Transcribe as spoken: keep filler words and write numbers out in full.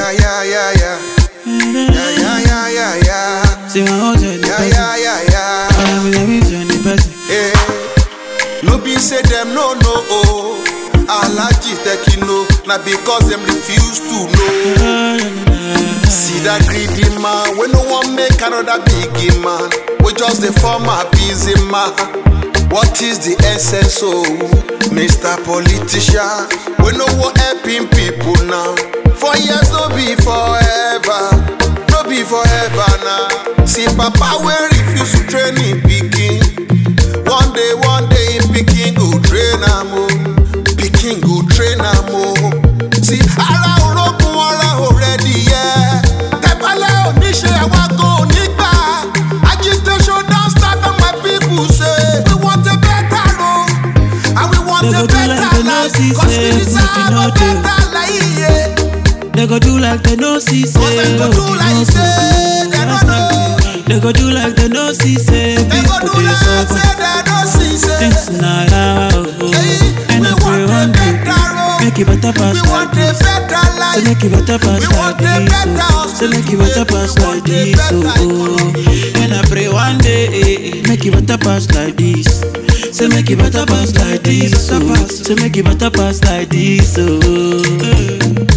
Yeah, yeah, yeah, yeah. Yeah, yeah, yeah, yeah, yeah. See my house in the Yeah, person. yeah, yeah, yeah. I'm in the vision in the person. Hey, no be say them no no oh. Alaji Tekino, na because them refuse to know. See that greedy man, we no one make another big man. We just the former busy man. What is the essence of Mister Politician? We no one helping people now. For years no be forever, no be forever now. See Papa we refuse to train him pikin. One day, one day him pikin go train am o. Pikin go train am o. See ara orogun ara already yeah. Tepale oníṣe àwa go nígbà. Agitation don start on my people say we want a better road and we want a better life. Cause we deserve a better life yeah. They go do like they no see say. Cause they go do like say they no know. They go do like they no see say. They go do like say they no see say. Things not out. And I pray one day make it better pass like this. So make it better pass like this. So make it better pass like this. And I pray one day make it better pass like this. So make it better pass like this. So make it better pass like this.